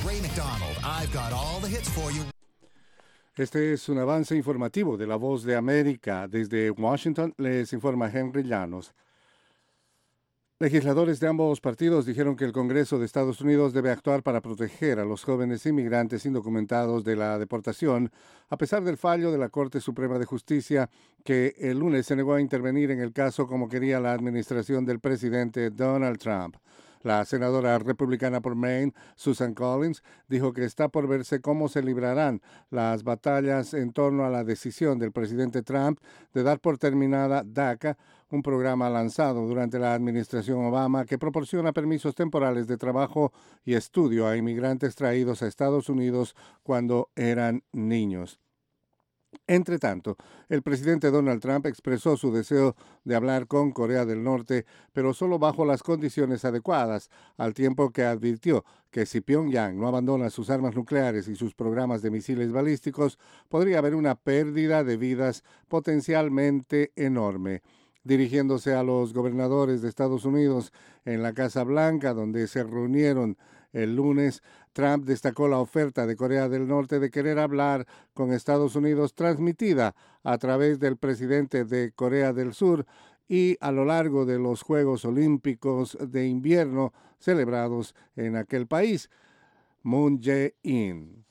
Ray McDonald. I've got all the hits for you. Este es un avance informativo de La Voz de América. Desde Washington les informa Henry Llanos. Legisladores de ambos partidos dijeron que el Congreso de Estados Unidos debe actuar para proteger a los jóvenes inmigrantes indocumentados de la deportación, a pesar del fallo de la Corte Suprema de Justicia, que el lunes se negó a intervenir en el caso como quería la administración del presidente Donald Trump. La senadora republicana por Maine, Susan Collins, dijo que está por verse cómo se librarán las batallas en torno a la decisión del presidente Trump de dar por terminada DACA, un programa lanzado durante la administración Obama que proporciona permisos temporales de trabajo y estudio a inmigrantes traídos a Estados Unidos cuando eran niños. Entre tanto, el presidente Donald Trump expresó su deseo de hablar con Corea del Norte, pero solo bajo las condiciones adecuadas, al tiempo que advirtió que si Pyongyang no abandona sus armas nucleares y sus programas de misiles balísticos, podría haber una pérdida de vidas potencialmente enorme. Dirigiéndose a los gobernadores de Estados Unidos en la Casa Blanca, donde se reunieron el lunes, Trump destacó la oferta de Corea del Norte de querer hablar con Estados Unidos transmitida a través del presidente de Corea del Sur y a lo largo de los Juegos Olímpicos de invierno celebrados en aquel país, Moon Jae-in.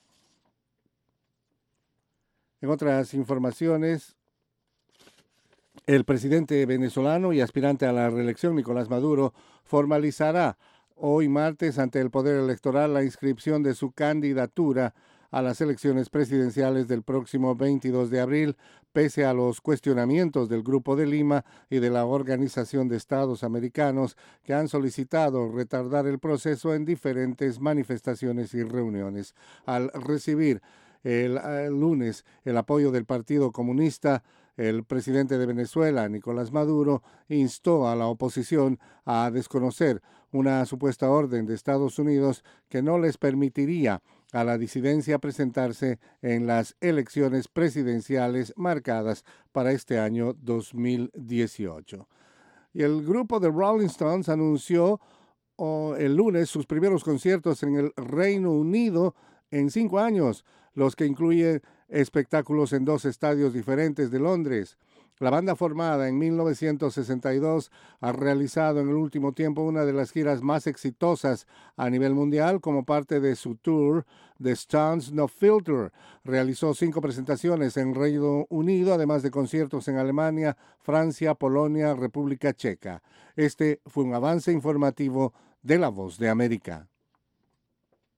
En otras informaciones, el presidente venezolano y aspirante a la reelección, Nicolás Maduro, formalizará hoy martes ante el Poder Electoral la inscripción de su candidatura a las elecciones presidenciales del próximo 22 de abril, pese a los cuestionamientos del Grupo de Lima y de la Organización de Estados Americanos, que han solicitado retardar el proceso en diferentes manifestaciones y reuniones. Al recibir el lunes el apoyo del Partido Comunista, el presidente de Venezuela, Nicolás Maduro, instó a la oposición a desconocer una supuesta orden de Estados Unidos que no les permitiría a la disidencia presentarse en las elecciones presidenciales marcadas para este año 2018. Y el grupo de Rolling Stones anunció el lunes sus primeros conciertos en el Reino Unido en 5 años, los que incluyen espectáculos en 2 estadios diferentes de Londres. La banda, formada en 1962, ha realizado en el último tiempo una de las giras más exitosas a nivel mundial como parte de su tour The Stones No Filter. Realizó 5 presentaciones en Reino Unido, además de conciertos en Alemania, Francia, Polonia, República Checa. Este fue un avance informativo de La Voz de América.